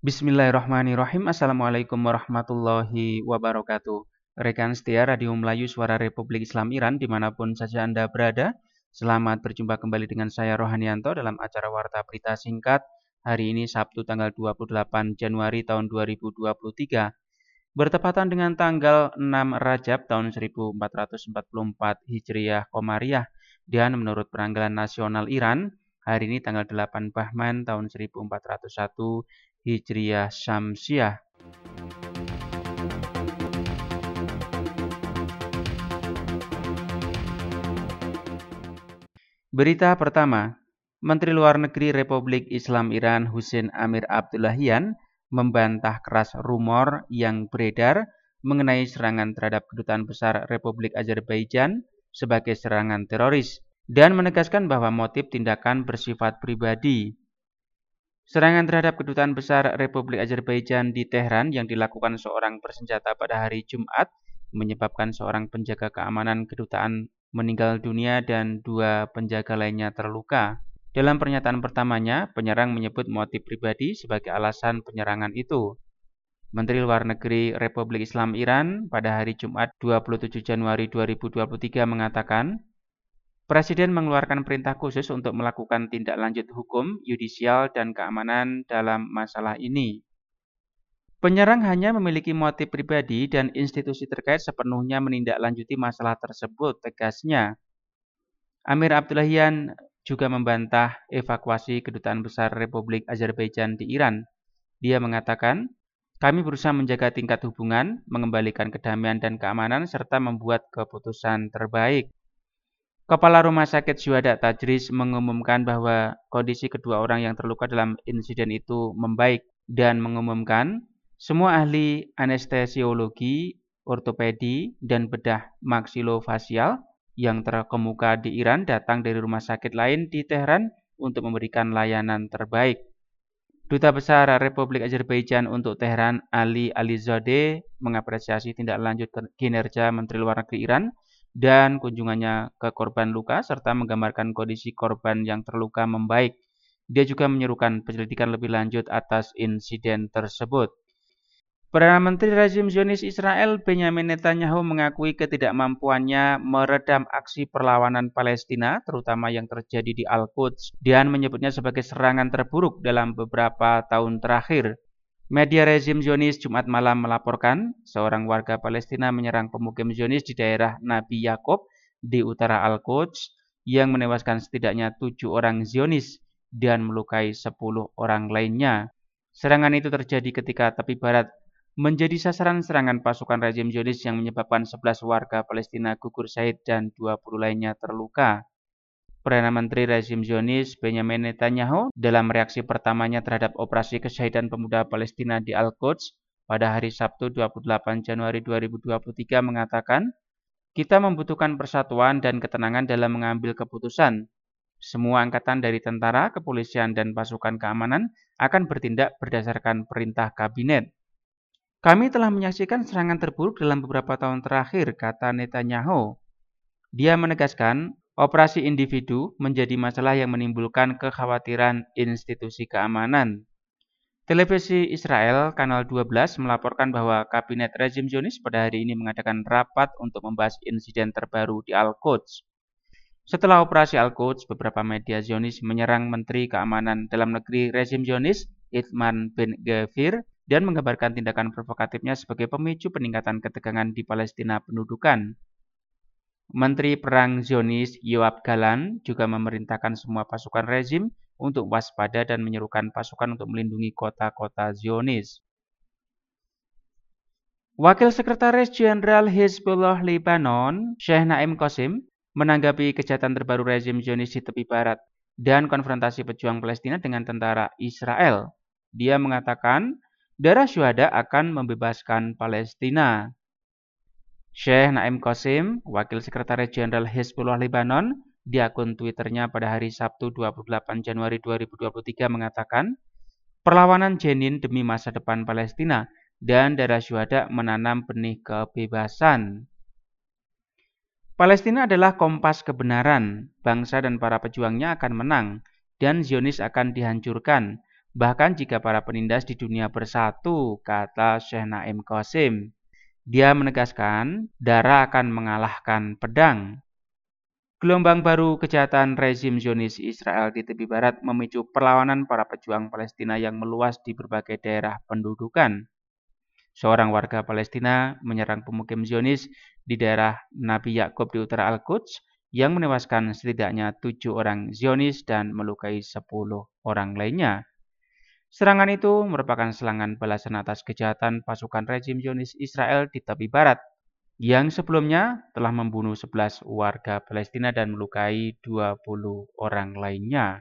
Bismillahirrahmanirrahim. Assalamualaikum warahmatullahi wabarakatuh. Rekan setia Radio Melayu Suara Republik Islam Iran dimanapun saja Anda berada. Selamat berjumpa kembali dengan saya Rohanianto dalam acara Warta Berita Singkat. Hari ini Sabtu tanggal 28 Januari tahun 2023. Bertepatan dengan tanggal 6 Rajab tahun 1444 Hijriah Komariah. Dan menurut penanggalan nasional Iran, hari ini tanggal 8 Bahman tahun 1401 Hijriah Syamsiah. Berita pertama, Menteri Luar Negeri Republik Islam Iran Hussein Amir Abdullahian membantah keras rumor yang beredar mengenai serangan terhadap Kedutaan Besar Republik Azerbaijan sebagai serangan teroris dan menegaskan bahwa motif tindakan bersifat pribadi. Serangan terhadap Kedutaan Besar Republik Azerbaijan di Tehran yang dilakukan seorang bersenjata pada hari Jumat menyebabkan seorang penjaga keamanan kedutaan meninggal dunia dan 2 penjaga lainnya terluka. Dalam pernyataan pertamanya, penyerang menyebut motif pribadi sebagai alasan penyerangan itu. Menteri Luar Negeri Republik Islam Iran pada hari Jumat 27 Januari 2023 mengatakan, Presiden mengeluarkan perintah khusus untuk melakukan tindak lanjut hukum, yudisial, dan keamanan dalam masalah ini. Penyerang hanya memiliki motif pribadi dan institusi terkait sepenuhnya menindaklanjuti masalah tersebut, tegasnya. Amir Abdullahian juga membantah evakuasi Kedutaan Besar Republik Azerbaijan di Iran. Dia mengatakan, kami berusaha menjaga tingkat hubungan, mengembalikan kedamaian dan keamanan, serta membuat keputusan terbaik. Kepala Rumah Sakit Syuhada Tajriz mengumumkan bahwa kondisi kedua orang yang terluka dalam insiden itu membaik dan mengumumkan semua ahli anestesiologi, ortopedi, dan bedah maksilofasial yang terkemuka di Iran datang dari rumah sakit lain di Tehran untuk memberikan layanan terbaik. Duta Besar Republik Azerbaijan untuk Tehran Ali Alizadeh mengapresiasi tindak lanjut kinerja Menteri Luar Negeri Iran dan kunjungannya ke korban luka serta menggambarkan kondisi korban yang terluka membaik. Dia juga menyerukan penyelidikan lebih lanjut atas insiden tersebut. Perdana Menteri rezim Zionis Israel Benyamin Netanyahu mengakui ketidakmampuannya meredam aksi perlawanan Palestina, terutama yang terjadi di Al-Quds, dan menyebutnya sebagai serangan terburuk dalam beberapa tahun terakhir. Media rezim Zionis Jumat malam melaporkan seorang warga Palestina menyerang pemukim Zionis di daerah Nabi Yakob di utara Al-Quds yang menewaskan setidaknya 7 orang Zionis dan melukai 10 orang lainnya. Serangan itu terjadi ketika tepi barat menjadi sasaran serangan pasukan rezim Zionis yang menyebabkan 11 warga Palestina gugur syahid dan 20 lainnya terluka. Perdana Menteri rezim Zionis Benyamin Netanyahu dalam reaksi pertamanya terhadap operasi kesyahidan pemuda Palestina di Al-Quds pada hari Sabtu 28 Januari 2023 mengatakan, kita membutuhkan persatuan dan ketenangan dalam mengambil keputusan. Semua angkatan dari tentara, kepolisian, dan pasukan keamanan akan bertindak berdasarkan perintah kabinet. Kami telah menyaksikan serangan terburuk dalam beberapa tahun terakhir, kata Netanyahu. Dia menegaskan, operasi individu menjadi masalah yang menimbulkan kekhawatiran institusi keamanan. Televisi Israel Kanal 12 melaporkan bahwa Kabinet rezim Zionis pada hari ini mengadakan rapat untuk membahas insiden terbaru di Al-Quds. Setelah operasi Al-Quds, beberapa media Zionis menyerang Menteri Keamanan Dalam Negeri rezim Zionis, Itamar Ben-Gvir, dan menggambarkan tindakan provokatifnya sebagai pemicu peningkatan ketegangan di Palestina pendudukan. Menteri Perang Zionis Yoav Galan juga memerintahkan semua pasukan rezim untuk waspada dan menyerukan pasukan untuk melindungi kota-kota Zionis. Wakil Sekretaris Jenderal Hizbullah Lebanon, Sheikh Naim Qasim, menanggapi kejahatan terbaru rezim Zionis di tepi barat dan konfrontasi pejuang Palestina dengan tentara Israel. Dia mengatakan, darah syuhada akan membebaskan Palestina. Sheikh Naim Qasim, Wakil Sekretaris Jenderal Hizbullah Lebanon, di akun Twitternya pada hari Sabtu 28 Januari 2023 mengatakan, perlawanan Jenin demi masa depan Palestina dan darah syuhada menanam benih kebebasan. Palestina adalah kompas kebenaran, bangsa dan para pejuangnya akan menang, dan Zionis akan dihancurkan. bahkan jika para penindas di dunia bersatu, kata Syekh Naim Qasim. Dia menegaskan, darah akan mengalahkan pedang. Gelombang baru kejahatan rezim Zionis Israel di tepi barat memicu perlawanan para pejuang Palestina yang meluas di berbagai daerah pendudukan. Seorang warga Palestina menyerang pemukim Zionis di daerah Nabi Yakub di utara Al-Quds yang menewaskan setidaknya 7 orang Zionis dan melukai 10 orang lainnya. Serangan itu merupakan serangan balasan atas kejahatan pasukan rezim Zionis Israel di tepi barat yang sebelumnya telah membunuh 11 warga Palestina dan melukai 20 orang lainnya.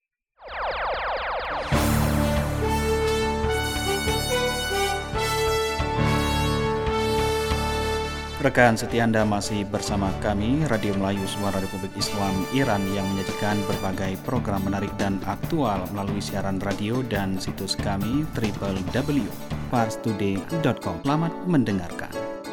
Rekan setia Anda masih bersama kami, Radio Melayu Suara Republik Islam Iran yang menyajikan berbagai program menarik dan aktual melalui siaran radio dan situs kami www.parstoday.com. Selamat mendengarkan.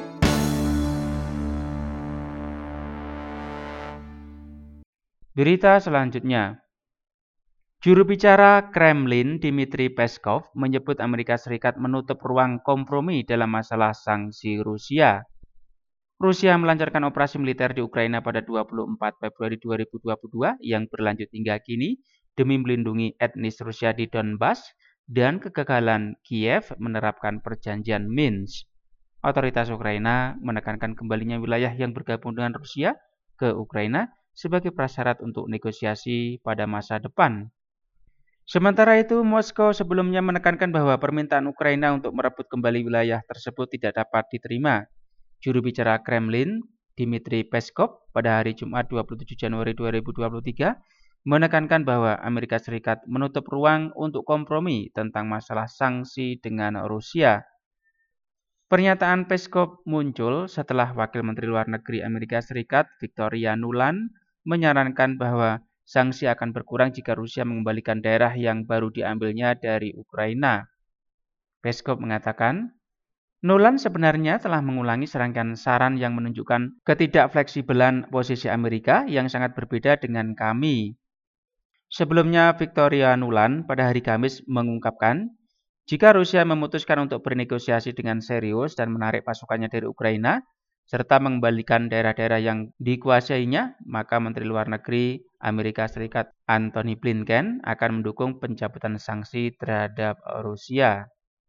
Berita selanjutnya. Juru bicara Kremlin Dmitry Peskov menyebut Amerika Serikat menutup ruang kompromi dalam masalah sanksi Rusia. Rusia melancarkan operasi militer di Ukraina pada 24 Februari 2022 yang berlanjut hingga kini demi melindungi etnis Rusia di Donbas dan kegagalan Kiev menerapkan perjanjian Minsk. Otoritas Ukraina menekankan kembalinya wilayah yang bergabung dengan Rusia ke Ukraina sebagai prasyarat untuk negosiasi pada masa depan. Sementara itu, Moskow sebelumnya menekankan bahwa permintaan Ukraina untuk merebut kembali wilayah tersebut tidak dapat diterima. Juru bicara Kremlin, Dmitry Peskov, pada hari Jumat 27 Januari 2023, menekankan bahwa Amerika Serikat menutup ruang untuk kompromi tentang masalah sanksi dengan Rusia. Pernyataan Peskov muncul setelah Wakil Menteri Luar Negeri Amerika Serikat, Victoria Nuland, menyarankan bahwa sanksi akan berkurang jika Rusia mengembalikan daerah yang baru diambilnya dari Ukraina. Peskov mengatakan, Nuland sebenarnya telah mengulangi serangkaian saran yang menunjukkan ketidakfleksibelan posisi Amerika yang sangat berbeda dengan kami. Sebelumnya, Victoria Nuland pada hari Kamis mengungkapkan, jika Rusia memutuskan untuk bernegosiasi dengan serius dan menarik pasukannya dari Ukraina, serta mengembalikan daerah-daerah yang dikuasainya, maka Menteri Luar Negeri Amerika Serikat Antony Blinken akan mendukung pencabutan sanksi terhadap Rusia.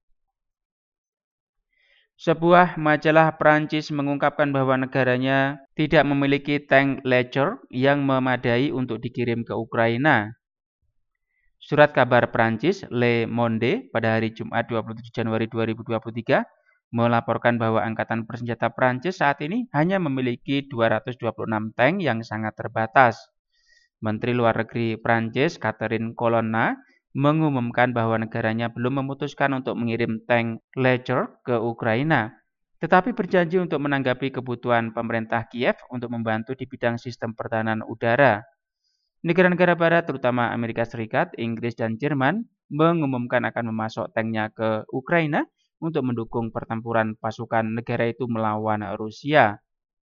Sebuah majalah Prancis mengungkapkan bahwa negaranya tidak memiliki tank Leopard yang memadai untuk dikirim ke Ukraina. Surat kabar Prancis Le Monde pada hari Jumat 27 Januari 2023 melaporkan bahwa Angkatan Bersenjata Prancis saat ini hanya memiliki 226 tank yang sangat terbatas. Menteri Luar Negeri Prancis Catherine Colonna mengumumkan bahwa negaranya belum memutuskan untuk mengirim tank Leopard ke Ukraina, tetapi berjanji untuk menanggapi kebutuhan pemerintah Kiev untuk membantu di bidang sistem pertahanan udara. Negara-negara barat terutama Amerika Serikat, Inggris, dan Jerman mengumumkan akan memasok tanknya ke Ukraina untuk mendukung pertempuran pasukan negara itu melawan Rusia.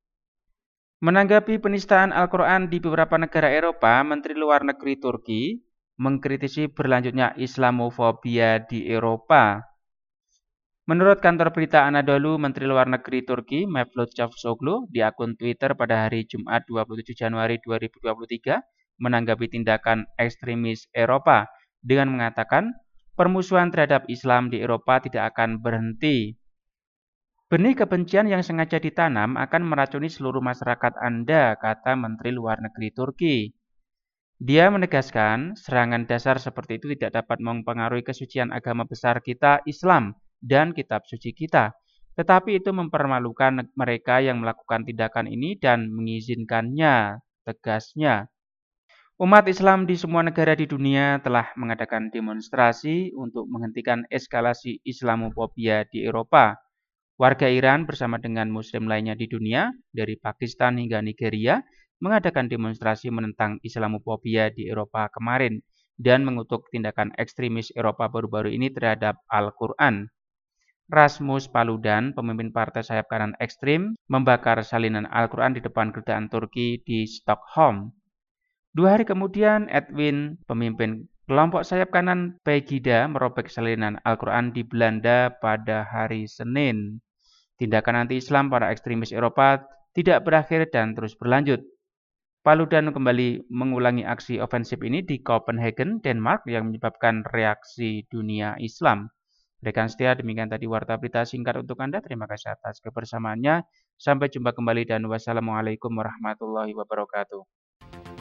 Menanggapi penistaan Al-Quran di beberapa negara Eropa, Menteri Luar Negeri Turki mengkritisi berlanjutnya Islamofobia di Eropa. Menurut kantor berita Anadolu, Menteri Luar Negeri Turki Mevlut Cavusoglu di akun Twitter pada hari Jumat 27 Januari 2023 menanggapi tindakan ekstremis Eropa dengan mengatakan permusuhan terhadap Islam di Eropa tidak akan berhenti. Benih kebencian yang sengaja ditanam akan meracuni seluruh masyarakat Anda, kata Menteri Luar Negeri Turki. Dia menegaskan serangan dasar seperti itu tidak dapat mempengaruhi kesucian agama besar kita, Islam, dan kitab suci kita. Tetapi itu mempermalukan mereka yang melakukan tindakan ini dan mengizinkannya, tegasnya. Umat Islam di semua negara di dunia telah mengadakan demonstrasi untuk menghentikan eskalasi Islamofobia di Eropa. Warga Iran bersama dengan Muslim lainnya di dunia, dari Pakistan hingga Nigeria, mengadakan demonstrasi menentang Islamofobia di Eropa kemarin dan mengutuk tindakan ekstremis Eropa baru-baru ini terhadap Al-Quran. Rasmus Paludan, pemimpin partai sayap kanan ekstrim, membakar salinan Al-Quran di depan kedutaan Turki di Stockholm. 2 hari kemudian, Edwin, pemimpin Kelompok sayap kanan Pegida merobek salinan Al-Quran di Belanda pada hari Senin. Tindakan anti-Islam para ekstremis Eropa tidak berakhir dan terus berlanjut. Paludan kembali mengulangi aksi ofensif ini di Copenhagen, Denmark yang menyebabkan reaksi dunia Islam. Rekan setia, demikian tadi warta berita singkat untuk Anda. Terima kasih atas kebersamaannya. Sampai jumpa kembali dan wassalamualaikum warahmatullahi wabarakatuh.